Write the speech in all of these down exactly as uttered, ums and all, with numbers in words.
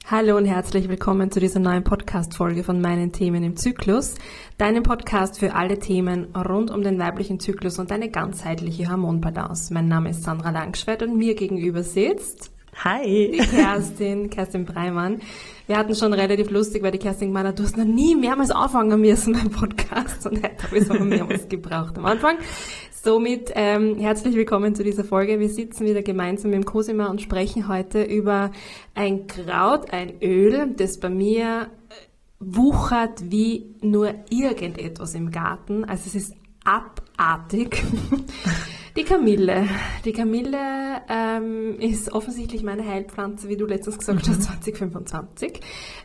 Hallo und herzlich willkommen zu dieser neuen Podcast-Folge von meinen Themen im Zyklus, deinem Podcast für alle Themen rund um den weiblichen Zyklus und eine ganzheitliche Hormonbalance. Mein Name ist Sandra Langschwert und mir gegenüber sitzt Hi. die Kerstin, Kerstin Breimann. Wir hatten schon relativ lustig, weil die Kerstin gemeint hat, du hast noch nie mehrmals anfangen müssen beim Podcast und heute habe ich es aber mehrmals gebraucht am Anfang. Somit ähm, herzlich willkommen zu dieser Folge. Wir sitzen wieder gemeinsam im Cosima und sprechen heute über ein Kraut, ein Öl, das bei mir wuchert wie nur irgendetwas im Garten. Also es ist abartig. Die Kamille. Die Kamille ähm, ist offensichtlich meine Heilpflanze, wie du letztens gesagt hast, zwanzig fünfundzwanzig.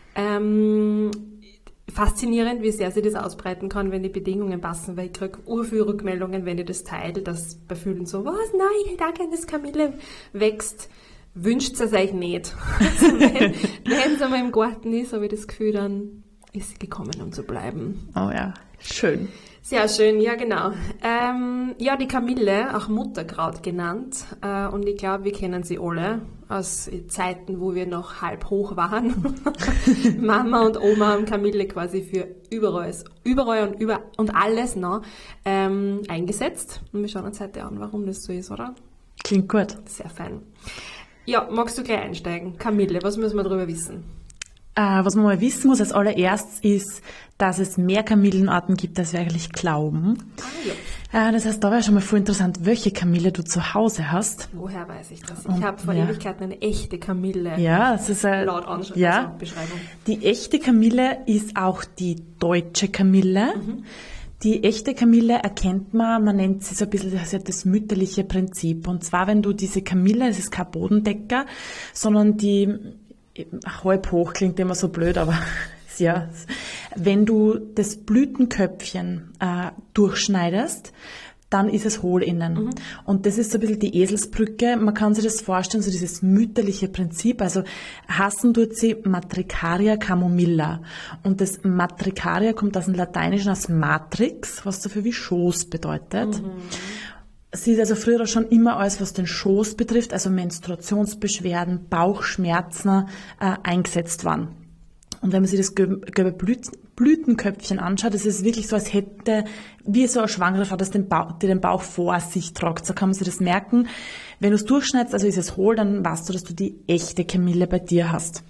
Ähm, faszinierend, wie sehr sie das ausbreiten kann, wenn die Bedingungen passen, weil ich kriege urviel Rückmeldungen, wenn ich das teile, dass bei vielen so, was, nein, ich hätte auch gerne, dass Kamille wächst. Wünscht es euch nicht. Also wenn wenn es einmal im Garten ist, habe ich das Gefühl, dann ist sie gekommen, um zu bleiben. Oh ja, schön. Sehr schön, ja genau. Ähm, ja, die Kamille, auch Mutterkraut genannt, äh, und ich glaube, wir kennen sie alle aus Zeiten, wo wir noch halb hoch waren. Mama und Oma haben Kamille quasi für überall, überall und über und alles noch ähm, eingesetzt. Und wir schauen uns heute an, warum das so ist, oder? Klingt gut. Sehr fein. Ja, magst du gleich einsteigen? Kamille, was müssen wir darüber wissen? Äh, was man mal wissen muss als allererstes ist, dass es mehr Kamillenarten gibt, als wir eigentlich glauben. Ah, ja. Äh, das heißt, da wäre schon mal voll interessant, welche Kamille du zu Hause hast. Woher weiß ich das? Ich Und, habe vor ja. Ewigkeiten eine echte Kamille. Ja, das ist eine, Laut Ansch- ja, also Beschreibung. Die echte Kamille ist auch die deutsche Kamille. Mhm. Die echte Kamille erkennt man, man nennt sie so ein bisschen das, das mütterliche Prinzip. Und zwar, wenn du diese Kamille, es ist kein Bodendecker, sondern die halb hoch klingt immer so blöd, aber ja, wenn du das Blütenköpfchen äh, durchschneidest, dann ist es hohl innen. Mhm. Und das ist so ein bisschen die Eselsbrücke. Man kann sich das vorstellen, so dieses mütterliche Prinzip. Also hassen tut sie Matricaria camomilla. Und das Matricaria kommt aus dem Lateinischen, aus Matrix, was dafür wie Schoß bedeutet. Mhm. Sie ist also früher schon immer alles, was den Schoß betrifft, also Menstruationsbeschwerden, Bauchschmerzen, äh, eingesetzt worden. Und wenn man sich das gelbe Blütenköpfchen anschaut, das ist wirklich so, als hätte, wie so eine schwangere Frau, das den Bauch, die den Bauch vor sich tragt. So kann man sich das merken. Wenn du es durchschneidest, also ist es hohl, dann weißt du, dass du die echte Kamille bei dir hast.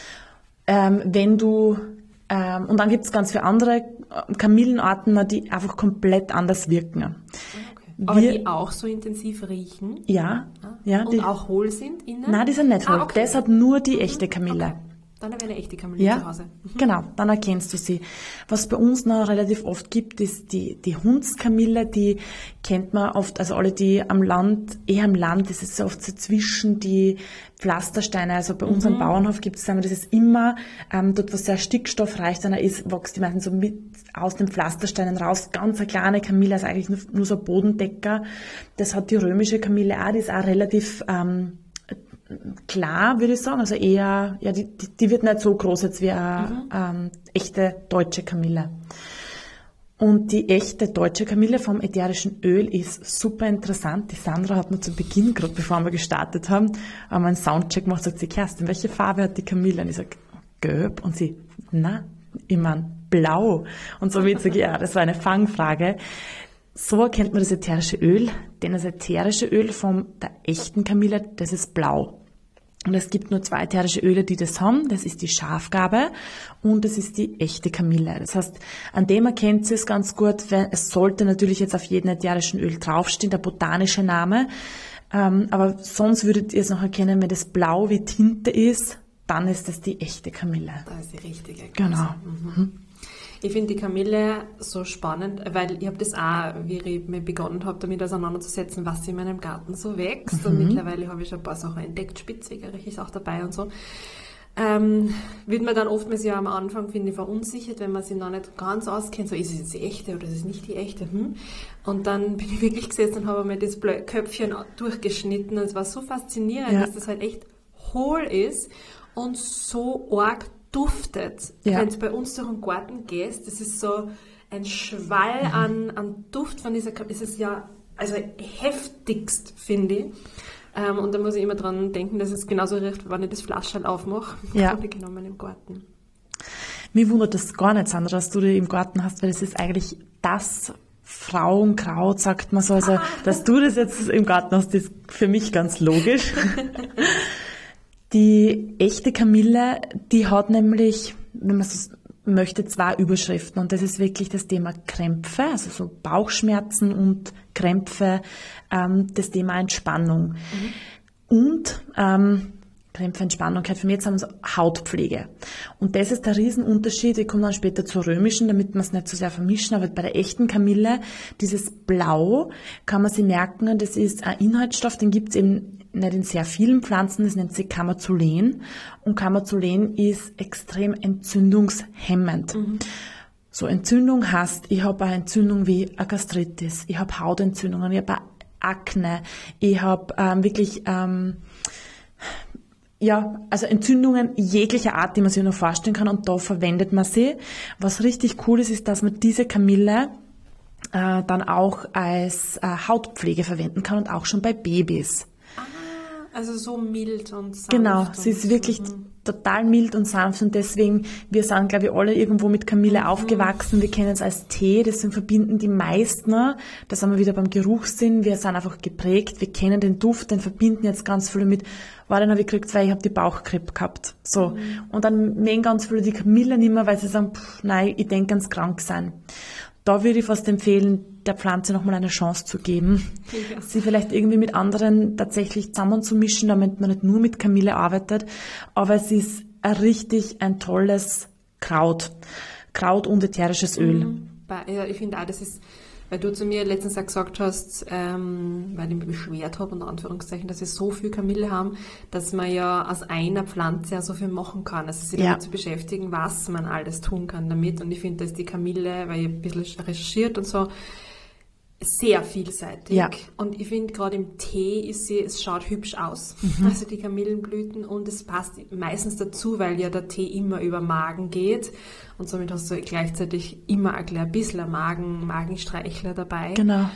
Ähm, wenn du, ähm, und dann gibt es ganz viele andere Kamillenarten, die einfach komplett anders wirken. Aber wir, die auch so intensiv riechen? Ja. Ah. ja und die, auch hohl sind innen? Nein, die sind nicht hohl. Ah, okay. Das hat nur die echte Kamille. Okay. Dann habe ich eine echte Kamille ja, zu Hause. Mhm. Genau, dann erkennst du sie. Was bei uns noch relativ oft gibt, ist die, die Hundskamille, die kennt man oft, also alle, die am Land, eher am Land, das ist so oft so zwischen die Pflastersteine, also bei uns am mhm. Bauernhof gibt es, das ist immer, ähm, dort, wo sehr stickstoffreich dann ist, wächst die meistens so mit aus den Pflastersteinen raus, ganz eine kleine Kamille, also eigentlich nur, nur so ein Bodendecker. Das hat die römische Kamille auch, die ist auch relativ, ähm, klar, würde ich sagen, also eher, ja, die, die, die wird nicht so groß jetzt wie eine mhm. ähm, echte deutsche Kamille. Und die echte deutsche Kamille vom ätherischen Öl ist super interessant. Die Sandra hat mir zu Beginn, gerade bevor wir gestartet haben, haben einen Soundcheck gemacht, sagt sie, Kerstin, welche Farbe hat die Kamille? Und ich sage, gelb. Und sie, na, ich mein, blau. Und so wird sie, ja, das war eine Fangfrage. So erkennt man das ätherische Öl, denn das ätherische Öl von der echten Kamille, das ist blau. Und es gibt nur zwei ätherische Öle, die das haben. Das ist die Schafgarbe und das ist die echte Kamille. Das heißt, an dem erkennt sie es ganz gut. Es sollte natürlich jetzt auf jedem ätherischen Öl draufstehen, der botanische Name. Aber sonst würdet ihr es noch erkennen, wenn das blau wie Tinte ist, dann ist das die echte Kamille. Das ist die richtige. Genau. Mhm. Ich finde die Kamille so spannend, weil ich habe das auch, wie ich mir begonnen habe, damit auseinanderzusetzen, was in meinem Garten so wächst. Mhm. Und mittlerweile habe ich schon ein paar Sachen entdeckt, Spitzwegerich ist auch dabei und so. Ähm, wird man dann oftmals ja am Anfang, finde ich, verunsichert, wenn man sich noch nicht ganz auskennt, so ist es jetzt die echte oder ist es nicht die echte. Hm? Und dann bin ich wirklich gesessen und habe mir das Köpfchen durchgeschnitten und es war so faszinierend, ja. dass das halt echt hohl ist und so arg duftet. Ja. Wenn du bei uns durch den Garten gehst, das ist so ein Schwall mhm. an, an Duft von dieser Kamille. Es ist ja also heftigst, finde ich. Ähm, und da muss ich immer dran denken, dass es genauso riecht, wenn ich das Flaschel aufmache. Ja. Grunde genommen im Garten. Mich wundert das gar nicht, Sandra, dass du die im Garten hast, weil das ist eigentlich das Frauenkraut, sagt man so. Also, ah. dass du das jetzt im Garten hast, ist für mich ganz logisch. Die echte Kamille, die hat nämlich, wenn man so möchte, zwei Überschriften. Und das ist wirklich das Thema Krämpfe, also so Bauchschmerzen und Krämpfe, ähm, das Thema Entspannung. Mhm. Und ähm, Krämpfe, Entspannung gehört für mich jetzt haben wir so Hautpflege. Und das ist der Riesenunterschied. Ich komme dann später zur römischen, damit wir es nicht so sehr vermischen, aber bei der echten Kamille, dieses Blau, kann man sich merken, das ist ein Inhaltsstoff, den gibt es eben nicht in sehr vielen Pflanzen, das nennt sich Camerzulen. Und Camerzulen ist extrem entzündungshemmend. Mhm. So, Entzündung heißt, ich habe eine Entzündung wie eine Gastritis, ich habe Hautentzündungen, ich habe Akne, ich habe ähm, wirklich... Ähm, Ja, also Entzündungen jeglicher Art, die man sich noch vorstellen kann, und da verwendet man sie. Was richtig cool ist, ist, dass man diese Kamille äh, dann auch als äh, Hautpflege verwenden kann und auch schon bei Babys. Ah, also so mild und sanft. Genau, sie ist wirklich mhm. total mild und sanft, und deswegen, wir sind, glaube ich, alle irgendwo mit Kamille mhm. aufgewachsen. Wir kennen es als Tee, deswegen verbinden die meisten, da sind wir wieder beim Geruchssinn, wir sind einfach geprägt, wir kennen den Duft, den verbinden jetzt ganz viele mit, war dann habe ich gekriegt, weil ich habe die Bauchgrippe gehabt. So. Mhm. Und dann mögen ganz viele die Kamille nicht mehr, weil sie sagen, pff, nein, ich denke ans Kranksein. Da würde ich fast empfehlen, der Pflanze nochmal eine Chance zu geben. Ja. Sie vielleicht irgendwie mit anderen tatsächlich zusammenzumischen, damit man nicht nur mit Kamille arbeitet. Aber es ist ein richtig ein tolles Kraut. Kraut und ätherisches Öl. Mhm. Ja, ich finde auch, das ist, weil du zu mir letztens auch gesagt hast, ähm, weil ich mich beschwert habe, unter Anführungszeichen, dass wir so viel Kamille haben, dass man ja aus einer Pflanze ja so viel machen kann. Also sich ja. damit zu beschäftigen, was man alles tun kann damit. Und ich finde, dass die Kamille, weil ich ein bisschen recherchiert und so, sehr vielseitig. Ja. Und ich finde, gerade im Tee ist sie, es schaut hübsch aus. Mhm. Also die Kamillenblüten, und es passt meistens dazu, weil ja der Tee immer über Magen geht. Und somit hast du gleichzeitig immer ein bisschen Magen, Magenstreichler dabei. Genau.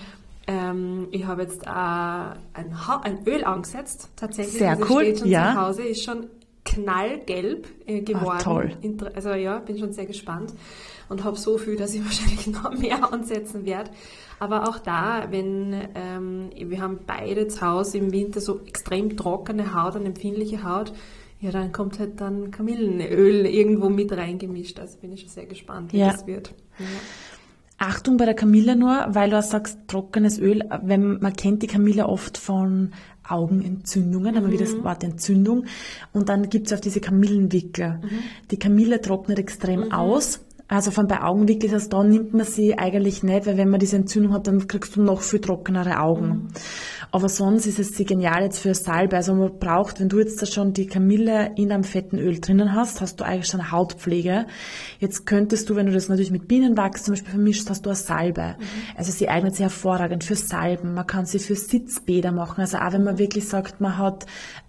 Ähm, ich habe jetzt äh, ein, ha- ein Öl angesetzt, tatsächlich. Sehr also cool, steht schon ja. zu Hause, ist schon knallgelb äh, geworden. Ach, toll. Inter- also ja, bin schon sehr gespannt und habe so viel, dass ich wahrscheinlich noch mehr ansetzen werde. Aber auch da, wenn ähm, wir haben beide zu Hause im Winter so extrem trockene Haut und empfindliche Haut, ja, dann kommt halt dann Kamillenöl irgendwo mit reingemischt. Also bin ich schon sehr gespannt, wie ja. das wird. Ja. Achtung bei der Kamille nur, weil du auch sagst, trockenes Öl, wenn man kennt die Kamille oft von Augenentzündungen, haben wir wieder das Wort Entzündung, und dann gibt's auch diese Kamillenwickel. Mhm. Die Kamille trocknet extrem mhm. aus. Also von bei Augenwickel, also da nimmt man sie eigentlich nicht, weil wenn man diese Entzündung hat, dann kriegst du noch viel trockenere Augen. Mhm. Aber sonst ist es sie genial jetzt für Salbe. Also man braucht, wenn du jetzt da schon die Kamille in einem fetten Öl drinnen hast, hast du eigentlich schon eine Hautpflege. Jetzt könntest du, wenn du das natürlich mit Bienenwachs zum Beispiel vermischst, hast du eine Salbe. Mhm. Also sie eignet sich hervorragend für Salben. Man kann sie für Sitzbäder machen. Also auch wenn man wirklich sagt, man hat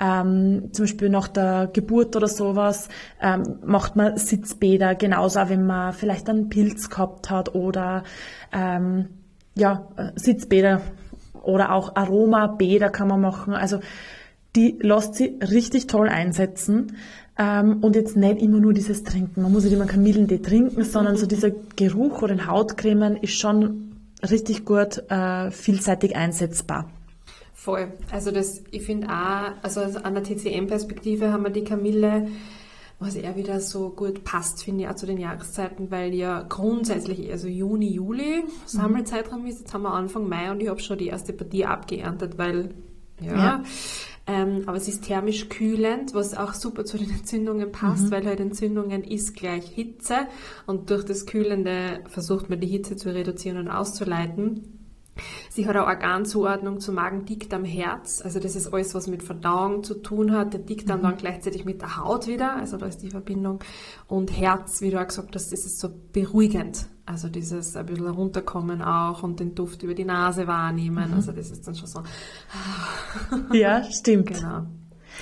ähm, zum Beispiel nach der Geburt oder sowas, ähm, macht man Sitzbäder. Genauso auch wenn man vielleicht einen Pilz gehabt hat oder ähm, ja Sitzbäder. Oder auch Aromabäder kann man machen. Also die lässt sie richtig toll einsetzen. Ähm, und jetzt nicht immer nur dieses Trinken. Man muss nicht immer Kamillentee trinken, sondern so dieser Geruch oder in Hautcremen ist schon richtig gut äh, vielseitig einsetzbar. Voll. Also das, ich finde auch, also an der T C M-Perspektive haben wir die Kamille, was eher wieder so gut passt, finde ich, auch zu den Jahreszeiten, weil ja grundsätzlich eher so Juni, Juli Sammelzeitraum ist. Jetzt haben wir Anfang Mai und ich habe schon die erste Partie abgeerntet, weil, ja, ja. Ähm, aber es ist thermisch kühlend, was auch super zu den Entzündungen passt, mhm. weil halt Entzündungen ist gleich Hitze, und durch das Kühlende versucht man die Hitze zu reduzieren und auszuleiten. Sie hat eine Organzuordnung zu Magen, Dickdarm, Herz. Also das ist alles, was mit Verdauung zu tun hat. Der Dickdarm mhm. dann gleichzeitig mit der Haut wieder. Also da ist die Verbindung. Und Herz, wie du auch gesagt hast, das ist so beruhigend. Also dieses ein bisschen runterkommen auch und den Duft über die Nase wahrnehmen. Mhm. Also das ist dann schon so. Ja, stimmt. Genau.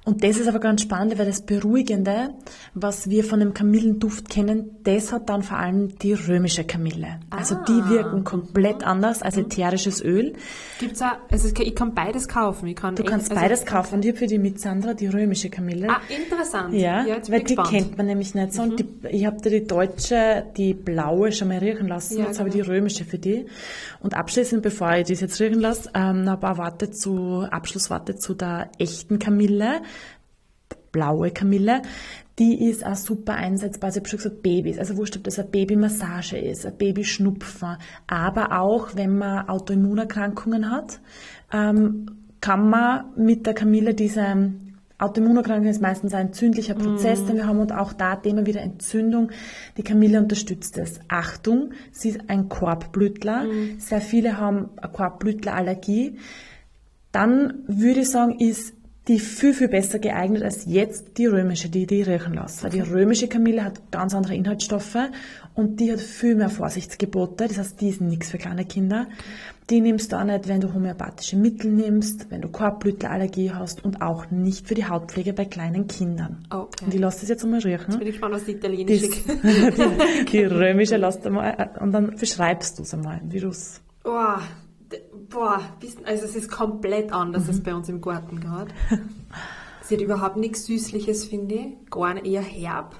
Und das ist aber ganz spannend, weil das Beruhigende, was wir von dem Kamillenduft kennen, das hat dann vor allem die römische Kamille. Also Ah. die wirken komplett anders als ätherisches Öl. Gibt's auch, also ich kann beides kaufen. Ich kann Du echt- kannst also- beides kaufen. Und ich habe für die mit Sandra die römische Kamille. Ah, interessant. Ja, jetzt bin weil ich die gespannt. kennt man nämlich nicht so. Und die, ich habe dir die deutsche, die blaue schon mal riechen lassen. Ja, Jetzt habe ich die genau. römische für die. Und abschließend, bevor ich das jetzt riechen lasse, ähm, noch ein paar Worte zu, Abschlussworte zu der echten Kamille. Blaue Kamille. Die ist auch super einsetzbar. Also ich habe schon gesagt, Babys. Also wurscht, ob das eine Babymassage ist, ein Babyschnupfen. Aber auch, wenn man Autoimmunerkrankungen hat, ähm, kann man mit der Kamille diese Autoimmunerkrankung ist meistens ein entzündlicher Prozess, den wir haben, und auch da Thema wieder Entzündung. Die Kamille unterstützt es. Achtung, sie ist ein Korbblütler. Sehr viele haben eine Korbblütlerallergie. Dann würde ich sagen, ist die viel, viel besser geeignet als jetzt die römische, die die riechen lassen. Weil die römische Kamille hat ganz andere Inhaltsstoffe und die hat viel mehr Vorsichtsgebote. Das heißt, die ist nichts für kleine Kinder. Die nimmst du auch nicht, wenn du homöopathische Mittel nimmst, wenn du Korbblütlerallergie hast, und auch nicht für die Hautpflege bei kleinen Kindern. Okay. Und ich lasse das jetzt einmal riechen. Bin ich gespannt, was die italienische Die, die römische lässt einmal, und dann beschreibst du es einmal, wie du es. Boah, d- boah, bist- also es ist komplett anders als bei uns im Garten gerade. Sie hat überhaupt nichts Süßliches, finde ich. Gar nicht, eher herb.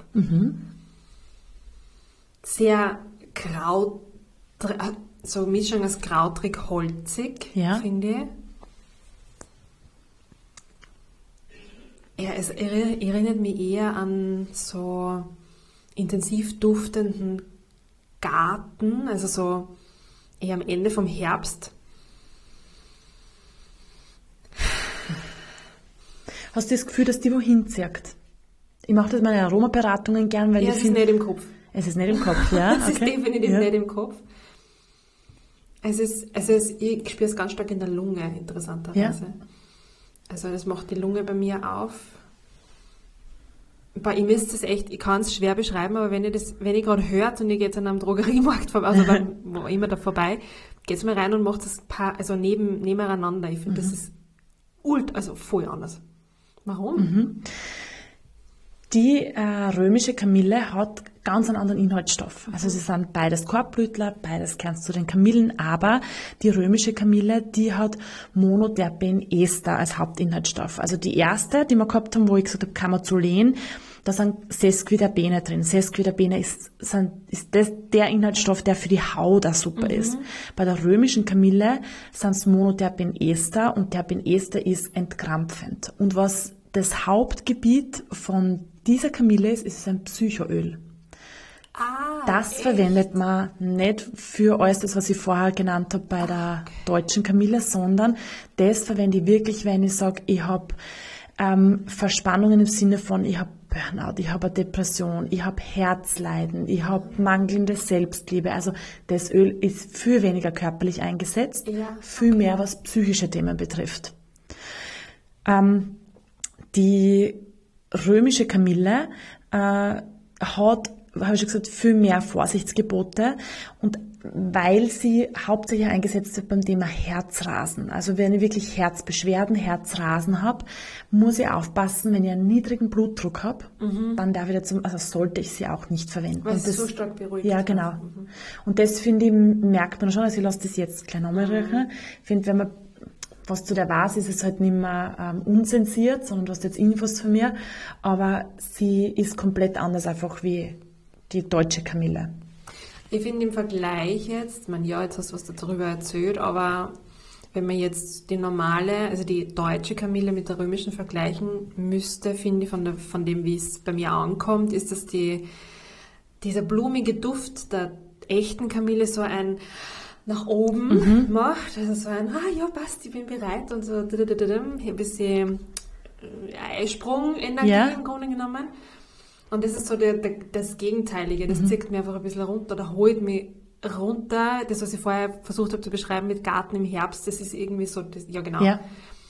Sehr kraut, so Mischung aus krautrig, holzig, Ja. finde ich. Ja, es erri- erinnert mich eher an so intensiv duftenden Garten, also so eher am Ende vom Herbst. Hast du das Gefühl, dass die wohin zirkt? Ich mache das in meinen Aromaberatungen gern, weil Ja, ich es ist finde, nicht im Kopf. es ist nicht im Kopf, ja? Es ist Okay. definitiv Ja. nicht im Kopf. Es ist, also es, ich spüre es ganz stark in der Lunge, interessanterweise. Also das macht die Lunge bei mir auf. Bei ihm ist es echt, ich kann es schwer beschreiben, aber wenn ihr das, wenn ihr gerade hört und ihr geht an einem Drogeriemarkt vorbei, also beim, wo immer da vorbei, geht mal rein und macht das paar, also neben, nebeneinander. Ich finde, das ist ult, also voll anders. Warum? Die äh, römische Kamille hat ganz einen anderen Inhaltsstoff. Also sie sind beides Korbblütler, beides gehört zu den Kamillen, aber die römische Kamille, die hat Monoterpenester als Hauptinhaltsstoff. Also die erste, die wir gehabt haben, wo ich gesagt habe, Camozulen, da sind Sesquiterpene drin. Sesquiterpene ist, sind, ist das der Inhaltsstoff, der für die Haut auch super ist. Bei der römischen Kamille sind es Monoterpenester, und Terpenester ist entkrampfend. Und was das Hauptgebiet von dieser Kamille ist, ist es ein Psychoöl. Ah, Das echt? verwendet man nicht für alles das, was ich vorher genannt habe bei der deutschen Kamille, sondern das verwende ich wirklich, wenn ich sage, ich habe ähm, Verspannungen im Sinne von, ich habe Burnout, ich habe eine Depression, ich habe Herzleiden, ich habe mangelnde Selbstliebe. Also das Öl ist viel weniger körperlich eingesetzt, Ja, viel mehr, was psychische Themen betrifft. Ähm, die römische Kamille äh, hat, habe ich schon gesagt, viel mehr Vorsichtsgebote, und weil sie hauptsächlich eingesetzt wird beim Thema Herzrasen. Also wenn ich wirklich Herzbeschwerden, Herzrasen habe, muss ich aufpassen, wenn ich einen niedrigen Blutdruck habe, dann darf ich dazu, also sollte ich sie auch nicht verwenden. Weil Und es das- so stark beruhigt. Ja, genau. Und das finde ich, merkt man schon, also ich lasse das jetzt gleich nochmal riechen. Ich finde, wenn man was zu der weiß, ist es halt nicht mehr ähm, unzensiert, sondern du hast jetzt Infos von mir, aber sie ist komplett anders einfach wie die deutsche Kamille. Ich finde im Vergleich jetzt, ich meine, ja, jetzt hast du was darüber erzählt, aber wenn man jetzt die normale, also die deutsche Kamille mit der römischen vergleichen müsste, finde ich, von, der, von dem, wie es bei mir ankommt, ist, dass die, dieser blumige Duft der echten Kamille so ein nach oben macht, also so ein, ah ja, passt, ich bin bereit, und so ein bisschen Eisprung-Energie Ja. im Grunde genommen. Und das ist so der, der, das Gegenteilige, das zieht mir einfach ein bisschen runter, da holt mich runter. Das, was ich vorher versucht habe zu beschreiben mit Garten im Herbst, das ist irgendwie so, das, ja genau. Ja.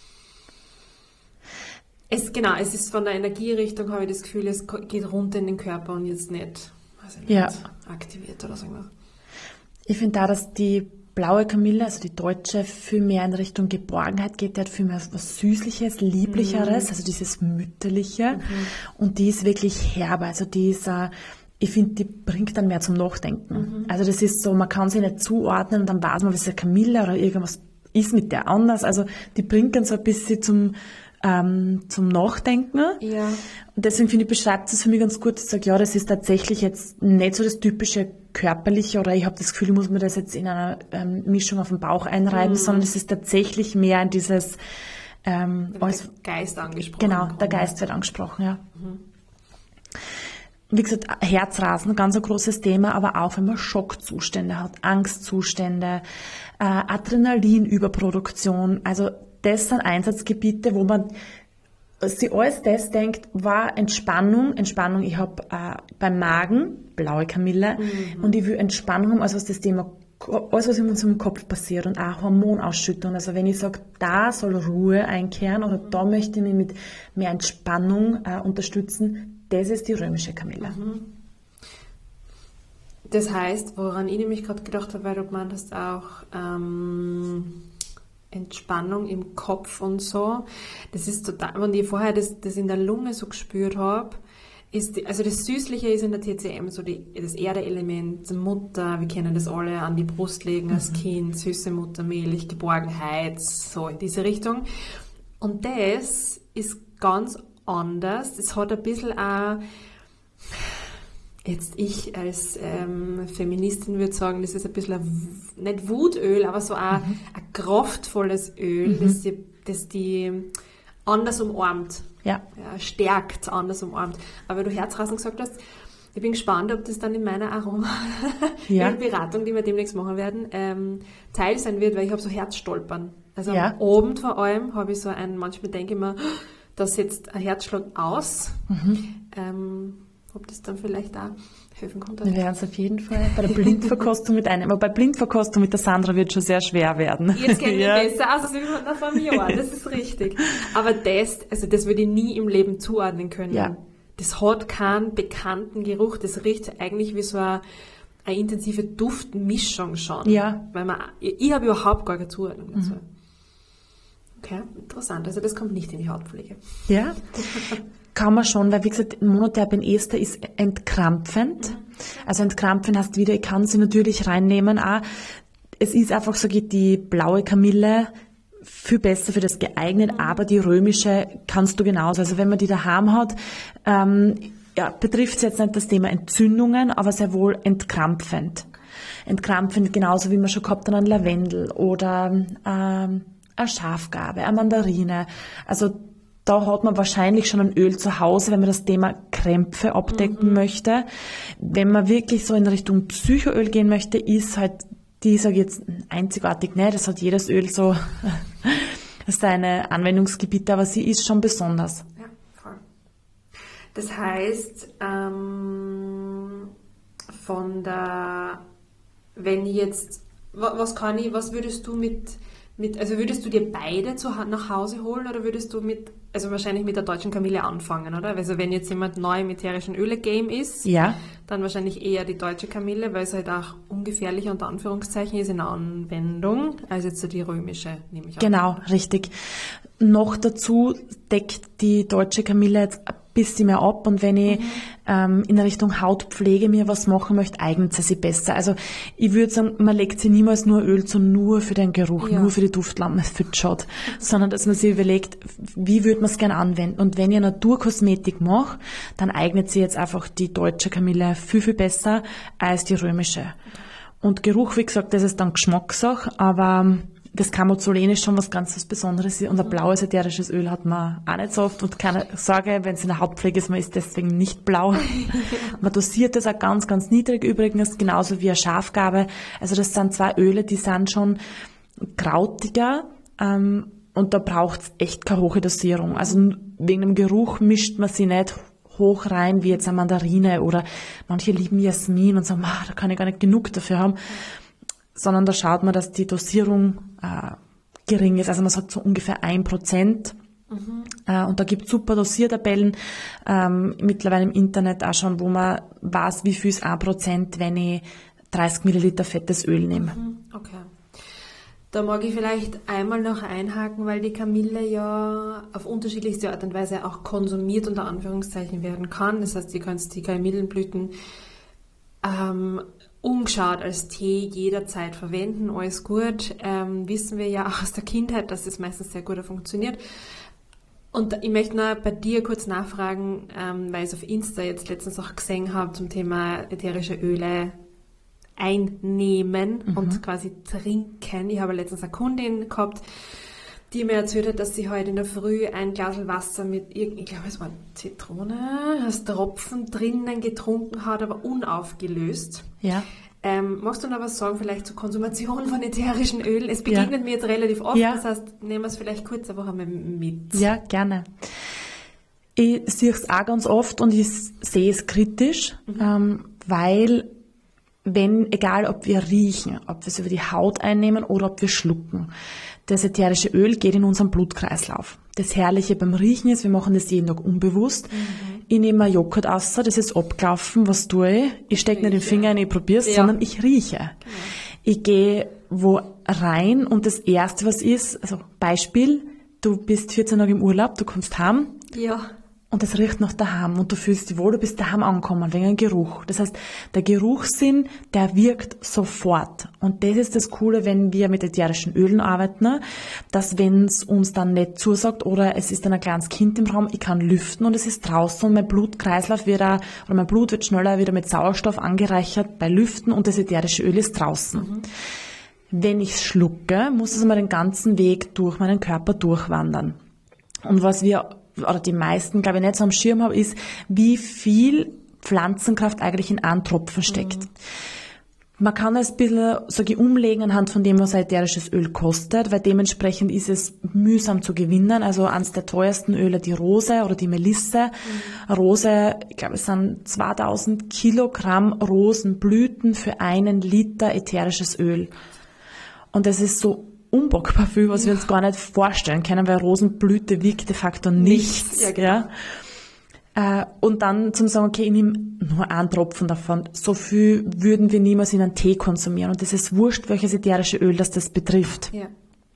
Es, genau, es ist von der Energierichtung, habe ich das Gefühl, es geht runter in den Körper und jetzt nicht, weiß ich nicht Ja. aktiviert oder so irgendwas. Ich finde da, dass die blaue Kamille, also die deutsche, viel mehr in Richtung Geborgenheit geht, die hat viel mehr was Süßliches, Lieblicheres, mhm. also dieses Mütterliche. Mhm. Und die ist wirklich herbe, also die ist, äh, ich finde, die bringt dann mehr zum Nachdenken. Mhm. Also das ist so, man kann sie nicht zuordnen und dann weiß man, was eine Kamille oder irgendwas ist mit der anders. Also die bringt dann so ein bisschen zum, ähm, zum Nachdenken. Ja. Und deswegen finde ich, beschreibt es für mich ganz gut. Ich sage, ja, das ist tatsächlich jetzt nicht so das typische Körperliche oder ich habe das Gefühl, ich muss mir das jetzt in einer ähm, Mischung auf den Bauch einreiben, mhm. sondern es ist tatsächlich mehr in dieses ähm, der als, Geist angesprochen. Genau, der Geist wird angesprochen, ja. Mhm. Wie gesagt, Herzrasen, ein ganz ein großes Thema, aber auch wenn man Schockzustände hat, Angstzustände, äh, Adrenalinüberproduktion, also das sind Einsatzgebiete, wo man sich alles das denkt, war Entspannung, Entspannung, ich habe äh, beim Magen, blaue Kamille, mhm. und ich will Entspannung haben, also was das Thema, alles was in unserem Kopf passiert und auch Hormonausschüttung, also wenn ich sage, da soll Ruhe einkehren oder da möchte ich mich mit mehr Entspannung äh, unterstützen, das ist die römische Kamille. Mhm. Das heißt, woran ich nämlich gerade gedacht habe, weil du gemeint hast, auch ähm, Entspannung im Kopf und so, das ist total, wenn ich vorher das, das in der Lunge so gespürt habe, ist die, also das Süßliche ist in der T C M so die, das Erdeelement, Mutter, wir kennen das alle, an die Brust legen als mhm. Kind, süße Muttermilch, Geborgenheit, so in diese Richtung. Und das ist ganz anders. Das hat ein bisschen auch, jetzt ich als ähm, Feministin würde sagen, das ist ein bisschen ein, nicht Wutöl, aber so ein, mhm. ein kraftvolles Öl, mhm. das, die, das die anders umarmt. Ja. Ja, stärkt, anders umarmt. Aber weil du Herzrasen gesagt hast, ich bin gespannt, ob das dann in meiner Aroma-Beratung, ja. die wir demnächst machen werden, ähm, Teil sein wird, weil ich habe so Herzstolpern. Also ja. am Abend vor allem habe ich so ein, manchmal denke ich mir, da setzt ein Herzschlag aus. Mhm. Ähm, ob das dann vielleicht auch helfen konnte. Wir werden es auf jeden Fall bei der Blindverkostung mit einnehmen. Aber bei Blindverkostung mit der Sandra wird schon sehr schwer werden. Jetzt kennen wir ja. besser aus als nach vor einem Jahr, das ist richtig. Aber das, also das würde ich nie im Leben zuordnen können. Ja. Das hat keinen bekannten Geruch, das riecht eigentlich wie so eine, eine intensive Duftmischung schon. Ja. Weil man, ich, ich habe überhaupt gar keine Zuordnung dazu. Mhm. Okay, interessant. Also das kommt nicht in die Hautpflege. Ja, kann man schon, weil wie gesagt, Monoterpen Ester ist entkrampfend. Mhm. Also entkrampfend heißt wieder, ich kann sie natürlich reinnehmen. Auch. Es ist einfach, sage ich, die blaue Kamille viel besser für das geeignet, mhm. aber die römische kannst du genauso. Also wenn man die daheim hat, ähm, ja, betrifft es jetzt nicht das Thema Entzündungen, aber sehr wohl entkrampfend. Entkrampfend genauso wie man schon gehabt hat an Lavendel oder ähm, eine Schafgarbe, eine Mandarine. Also da hat man wahrscheinlich schon ein Öl zu Hause, wenn man das Thema Krämpfe abdecken mhm. möchte. Wenn man wirklich so in Richtung Psychoöl gehen möchte, ist halt die, sage ich jetzt, einzigartig nicht. Das hat jedes Öl so seine Anwendungsgebiete, aber sie ist schon besonders. Ja, voll. Das heißt, ähm, von der, wenn ich jetzt, was kann ich, was würdest du mit Mit, also würdest du dir beide zu, nach Hause holen oder würdest du mit, also wahrscheinlich mit der deutschen Kamille anfangen, oder? Also wenn jetzt jemand neu im ätherischen Öle-Game ist, ja. dann wahrscheinlich eher die deutsche Kamille, weil es halt auch ungefährlicher unter Anführungszeichen ist in der Anwendung, als jetzt so die römische, nehme ich an. Genau, richtig. Noch dazu deckt die deutsche Kamille jetzt ein bisschen mehr ab und wenn ich mhm. ähm, in Richtung Hautpflege mir was machen möchte, eignet sie sich besser. Also ich würde sagen, man legt sie niemals nur Öl zu, nur für den Geruch, ja. nur für die Duftlampe, für den Shot, sondern dass man sich überlegt, wie würde man es gerne anwenden. Und wenn ich Naturkosmetik mache, dann eignet sie jetzt einfach die deutsche Kamille viel, viel besser als die römische. Und Geruch, wie gesagt, das ist dann Geschmackssache, aber das Camozolen ist schon was ganz was Besonderes. Und ein blaues ätherisches Öl hat man auch nicht so oft. Und keine Sorge, wenn es in der Hautpflege ist, man ist deswegen nicht blau. Man dosiert das auch ganz, ganz niedrig übrigens, genauso wie eine Schafgarbe. Also das sind zwei Öle, die sind schon krautiger. Ähm, und da braucht es echt keine hohe Dosierung. Also wegen dem Geruch mischt man sie nicht hoch rein, wie jetzt eine Mandarine. Oder manche lieben Jasmin und sagen, ah, da kann ich gar nicht genug dafür haben. Sondern da schaut man, dass die Dosierung äh, gering ist. Also man sagt so ungefähr ein Prozent. Mhm. Äh, und da gibt es super Dosiertabellen, ähm, mittlerweile im Internet auch schon, wo man weiß, wie viel ist ein Prozent, wenn ich dreißig Milliliter fettes Öl nehme. Mhm. Okay. Da mag ich vielleicht einmal noch einhaken, weil die Kamille ja auf unterschiedlichste Art und Weise auch konsumiert, unter Anführungszeichen, werden kann. Das heißt, ihr könnt die Kamillenblüten ähm, ungeschaut als Tee jederzeit verwenden, alles gut. Ähm, wissen wir ja auch aus der Kindheit, dass das meistens sehr gut funktioniert. Und ich möchte noch bei dir kurz nachfragen, ähm, weil ich es auf Insta jetzt letztens auch gesehen habe zum Thema ätherische Öle einnehmen mhm. und quasi trinken. Ich habe letztens eine Kundin gehabt, die mir erzählt hat, dass sie heute in der Früh ein Glas Wasser mit, ich glaube es war Zitrone, als Tropfen drinnen getrunken hat, aber unaufgelöst. Ja. Ähm, magst du noch was sagen, vielleicht zur Konsumation von ätherischen Ölen? Es begegnet ja. mir jetzt relativ oft, ja. das heißt, nehmen wir es vielleicht kurz einfach einmal mit. Ja, gerne. Ich sehe es auch ganz oft und ich sehe es kritisch, mhm. ähm, weil wenn, egal ob wir riechen, ob wir es über die Haut einnehmen oder ob wir schlucken, das ätherische Öl geht in unseren Blutkreislauf. Das Herrliche beim Riechen ist, wir machen das jeden Tag unbewusst. Mhm. Ich nehme einen Joghurt raus, das ist abgelaufen, was tue ich? Ich stecke nicht den Finger in, ich probiere es, ja. sondern ich rieche. Genau. Ich gehe wo rein und das Erste, was ist, also Beispiel, du bist vierzehn Tage im Urlaub, du kommst heim. Ja. Und es riecht nach daheim und du fühlst dich wohl, du bist daheim angekommen, wegen einem Geruch. Das heißt, der Geruchssinn, der wirkt sofort. Und das ist das Coole, wenn wir mit ätherischen Ölen arbeiten, dass wenn es uns dann nicht zusagt oder es ist dann ein kleines Kind im Raum, ich kann lüften und es ist draußen und mein Blutkreislauf wird auch, oder mein Blut wird schneller wieder mit Sauerstoff angereichert bei Lüften und das ätherische Öl ist draußen. Mhm. Wenn ich es schlucke, muss es mal den ganzen Weg durch meinen Körper durchwandern. Und was wir oder die meisten, glaube ich, nicht so am Schirm haben, ist, wie viel Pflanzenkraft eigentlich in einem Tropfen steckt. Mhm. Man kann es ein bisschen, sage ich, umlegen anhand von dem, was ein ätherisches Öl kostet, weil dementsprechend ist es mühsam zu gewinnen. Also eines der teuersten Öle, die Rose oder die Melisse. Mhm. Rose, ich glaube, es sind zweitausend Kilogramm Rosenblüten für einen Liter ätherisches Öl. Und das ist so unbockbar viel, was ja. wir uns gar nicht vorstellen können, weil Rosenblüte wiegt de facto nichts. nichts ja, genau. ja. Äh, und dann zum sagen, okay, ich nehme nur einen Tropfen davon. So viel würden wir niemals in einen Tee konsumieren. Und das ist wurscht, welches ätherische Öl das das betrifft. Ja.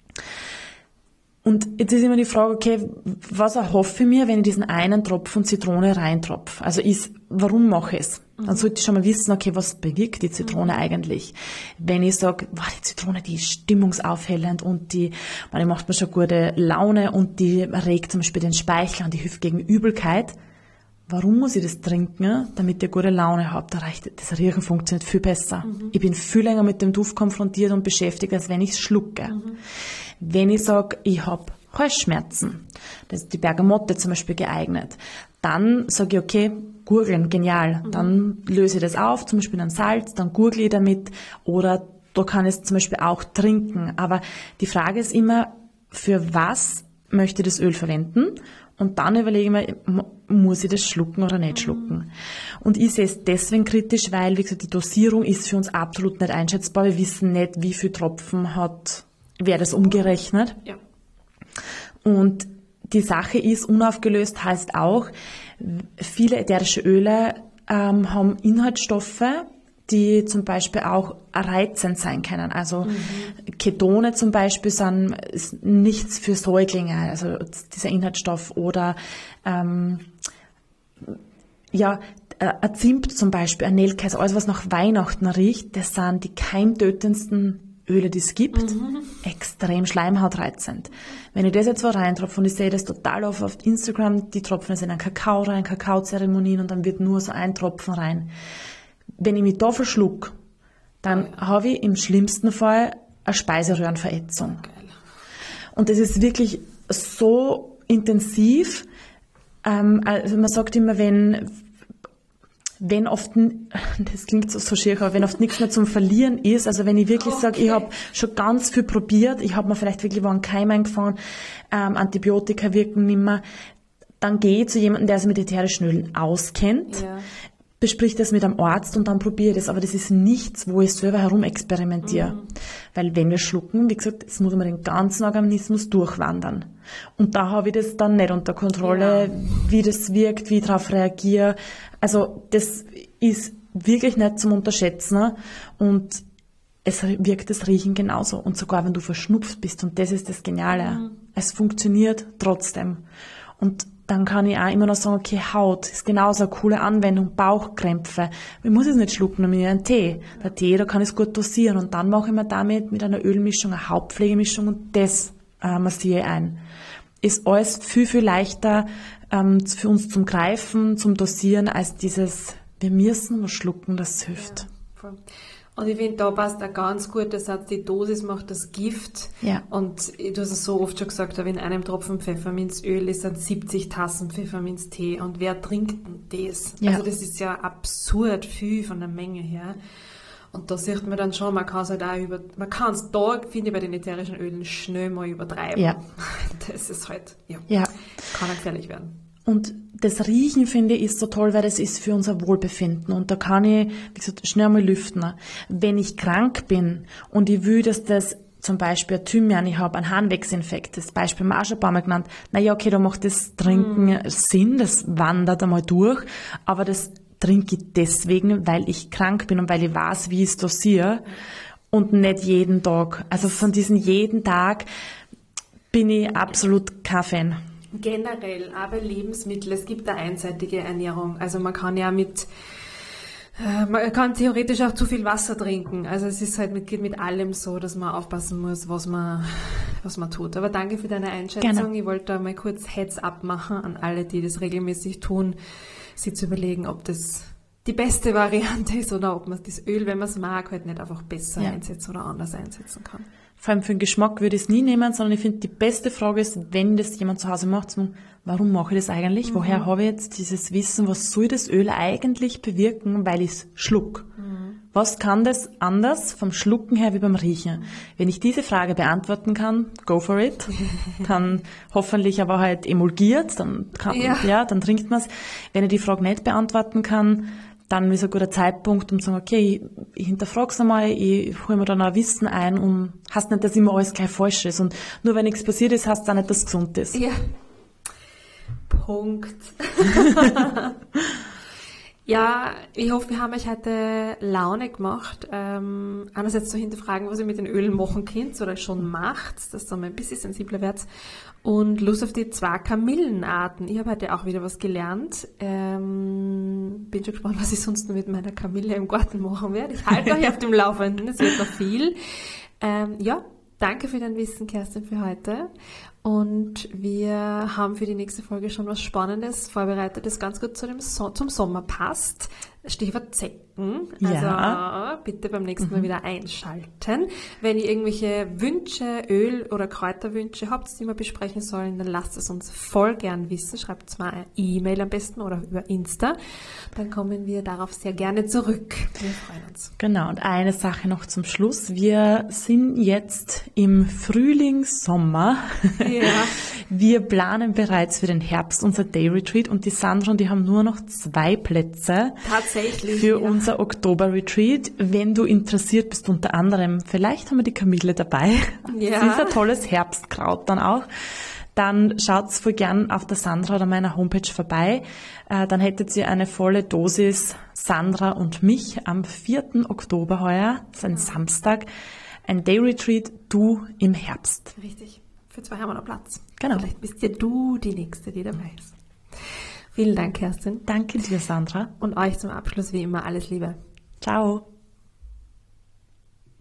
Und jetzt ist immer die Frage, okay, was erhoffe ich mir, wenn ich diesen einen Tropfen Zitrone reintropfe? Also ist, warum mache ich es? Dann sollte ich schon mal wissen, okay, was bewirkt die Zitrone mhm. eigentlich? Wenn ich sage, wow, die Zitrone, die ist stimmungsaufhellend und die, die macht mir schon gute Laune und die regt zum Beispiel den Speichel und die hilft gegen Übelkeit. Warum muss ich das trinken, damit ihr gute Laune habt? Da reicht, das Riechen funktioniert viel besser. Mhm. Ich bin viel länger mit dem Duft konfrontiert und beschäftigt, als wenn ich es schlucke. Mhm. Wenn ich sage, ich habe Halsschmerzen, das ist die Bergamotte zum Beispiel geeignet, dann sage ich, okay, gurgeln, genial. Mhm. Dann löse ich das auf, zum Beispiel in Salz, dann gurgle ich damit oder da kann ich es zum Beispiel auch trinken. Aber die Frage ist immer, für was möchte ich das Öl verwenden? Und dann überlege ich mir, muss ich das schlucken oder nicht schlucken? Und ich sehe es deswegen kritisch, weil, wie gesagt, die Dosierung ist für uns absolut nicht einschätzbar. Wir wissen nicht, wie viel Tropfen hat, wer das umgerechnet. Ja. Und die Sache ist, unaufgelöst heißt auch, viele ätherische Öle ähm, haben Inhaltsstoffe, die zum Beispiel auch reizend sein können. Also mhm. Ketone zum Beispiel sind ist nichts für Säuglinge, also dieser Inhaltsstoff. Oder ähm, ja, ein Zimt zum Beispiel, ein Nelke, also alles, was nach Weihnachten riecht, das sind die keimtötendsten Öle, die es gibt, mhm. extrem schleimhautreizend. Wenn ich das jetzt so reintropfe und ich sehe das total oft auf Instagram, die tropfen es in einen Kakao rein, Kakaozeremonien und dann wird nur so ein Tropfen rein. Wenn ich mich da verschluck, dann ja. habe ich im schlimmsten Fall eine Speiseröhrenverätzung. Geil. Und das ist wirklich so intensiv. Ähm, also man sagt immer, wenn wenn oft, das klingt so, so schier, aber wenn oft nichts mehr zum Verlieren ist, also wenn ich wirklich okay. sage, ich habe schon ganz viel probiert, ich habe mir vielleicht wirklich wo einen Keim eingefahren, ähm, Antibiotika wirken nicht mehr, dann gehe ich zu jemandem, der sich mit ätherischen Ölen auskennt, ja. besprich das mit einem Arzt und dann probiere das. Aber das ist nichts, wo ich selber herum experimentiere. Mhm. Weil wenn wir schlucken, wie gesagt, es muss immer den ganzen Organismus durchwandern. Und da habe ich das dann nicht unter Kontrolle, ja. wie das wirkt, wie ich darauf reagiere. Also das ist wirklich nicht zum Unterschätzen. Und es wirkt das Riechen genauso. Und sogar wenn du verschnupft bist, und das ist das Geniale, Mhm. es funktioniert trotzdem. Und dann kann ich auch immer noch sagen, okay, Haut ist genauso eine coole Anwendung, Bauchkrämpfe. Ich muss es nicht schlucken, dann nehme ich einen Tee. Der Tee, da kann ich es gut dosieren. Und dann mache ich mir damit mit einer Ölmischung, eine Hautpflegemischung und das äh, massiere ich ein. Ist alles viel, viel leichter ähm, für uns zum Greifen, zum Dosieren, als dieses, wir müssen was schlucken, das hilft. Ja, voll. Und ich finde, da passt auch ganz gut der Satz, die Dosis macht das Gift. Ja. Und du hast es so oft schon gesagt, aber in einem Tropfen Pfefferminzöl ist dann siebzig Tassen Pfefferminztee. Und wer trinkt denn das? Ja. Also das ist ja absurd viel von der Menge her. Und da sieht man dann schon, man kann es halt auch über, man kann es da, finde ich, bei den ätherischen Ölen schnell mal übertreiben. Ja. Das ist halt, ja, Ja. kann auch gefährlich werden. Und das Riechen, finde ich, ist so toll, weil das ist für unser Wohlbefinden. Und da kann ich, wie gesagt, schnell mal lüften. Wenn ich krank bin und ich will, dass das zum Beispiel ein Thymian, ich habe einen Harnwegsinfekt, das Beispiel haben wir auch schon ein paar Mal genannt, naja, okay, da macht das Trinken mm. Sinn, das wandert einmal durch, aber das trinke ich deswegen, weil ich krank bin und weil ich weiß, wie ich es dosiere und nicht jeden Tag. Also von diesen jeden Tag bin ich absolut kein Fan. Generell, aber Lebensmittel, es gibt eine einseitige Ernährung. Also man kann ja mit, äh, man kann theoretisch auch zu viel Wasser trinken. Also es ist halt mit, geht mit allem so, dass man aufpassen muss, was man, was man tut. Aber danke für deine Einschätzung. Gerne. Ich wollte da mal kurz Heads-up machen an alle, die das regelmäßig tun, sich zu überlegen, ob das die beste Variante ist oder ob man das Öl, wenn man es mag, halt nicht einfach besser Ja. einsetzen oder anders einsetzen kann. Vor allem für den Geschmack würde ich es nie nehmen, sondern ich finde, die beste Frage ist, wenn das jemand zu Hause macht, so, warum mache ich das eigentlich? Mhm. Woher habe ich jetzt dieses Wissen, was soll das Öl eigentlich bewirken, weil ich es schluck? Mhm. Was kann das anders vom Schlucken her wie beim Riechen? Wenn ich diese Frage beantworten kann, go for it. Dann hoffentlich aber halt emulgiert, dann kann, ja. ja, dann trinkt man es. Wenn ich die Frage nicht beantworten kann, dann ist ein guter Zeitpunkt, um zu sagen, okay, ich, ich hinterfrage es einmal, ich hole mir dann auch Wissen ein und heißt nicht, dass immer alles gleich falsch ist. Und nur wenn nichts passiert ist, heißt es auch nicht, dass es gesund ist. Ja. Punkt. Ja, ich hoffe, wir haben euch heute Laune gemacht. Ähm, einerseits zu hinterfragen, was ihr mit den Ölen machen könnt oder schon macht, dass ihr mal ein bisschen sensibler werdet. Und Lust auf die zwei Kamillenarten. Ich habe heute auch wieder was gelernt. Ähm, bin schon gespannt, was ich sonst noch mit meiner Kamille im Garten machen werde. Ich halte euch auf dem Laufenden, es wird noch viel. Ähm, ja, danke für dein Wissen, Kerstin, für heute. Und wir haben für die nächste Folge schon was Spannendes vorbereitet, das ganz gut zu dem so- zum Sommer passt. Stichwort Zecken. Also Ja. bitte beim nächsten Mal wieder einschalten. Wenn ihr irgendwelche Wünsche, Öl- oder Kräuterwünsche habt, die wir besprechen sollen, dann lasst es uns voll gern wissen. Schreibt uns mal eine E-Mail am besten oder über Insta. Dann kommen wir darauf sehr gerne zurück. Wir freuen uns. Genau, und eine Sache noch zum Schluss. Wir sind jetzt im Frühling, Sommer. Ja. Wir planen bereits für den Herbst unser Day Retreat und die Sandra und die haben nur noch zwei Plätze. Tatsächlich. Für ja. unser Oktober-Retreat. Wenn du interessiert bist, unter anderem, vielleicht haben wir die Kamille dabei. Ja. Das ist ein tolles Herbstkraut dann auch. Dann schaut's voll gern auf der Sandra oder meiner Homepage vorbei. Äh, dann hättet ihr eine volle Dosis Sandra und mich am vierten Oktober heuer, das ist ein Samstag, ein Day-Retreat, du im Herbst. Richtig. Für zwei haben wir noch Platz. Genau. Vielleicht bist ja du die Nächste, die dabei ist. Vielen Dank, Kerstin. Danke dir, Sandra. Und euch zum Abschluss wie immer alles Liebe. Ciao.